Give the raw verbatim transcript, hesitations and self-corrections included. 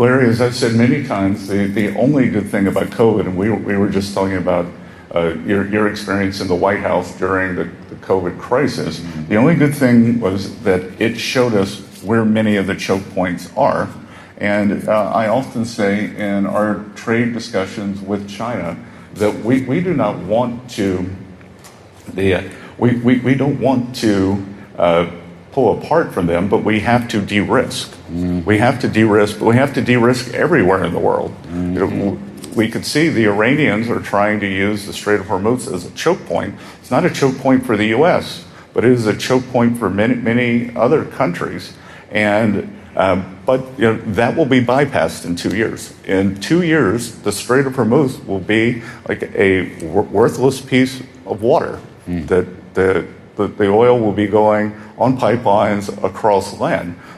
Larry, as I've said many times, the, the only good thing about COVID, and we, we were just talking about uh, your, your experience in the White House during the, the COVID crisis, mm-hmm. the only good thing was that it showed us where many of the choke points are. And uh, I often say in our trade discussions with China that we, we do not want to, the, uh, we, we, we don't want to uh, pull apart from them, but we have to de-risk. Mm-hmm. We have to de-risk, but we have to de-risk everywhere in the world. Mm-hmm. You know, we could see the Iranians are trying to use the Strait of Hormuz as a choke point. It's not a choke point for the U S, but it is a choke point for many, many other countries. And um, but you know, that will be bypassed in two years. In two years, the Strait of Hormuz will be like a w- worthless piece of water. Mm. That the, the the oil will be going on pipelines across land.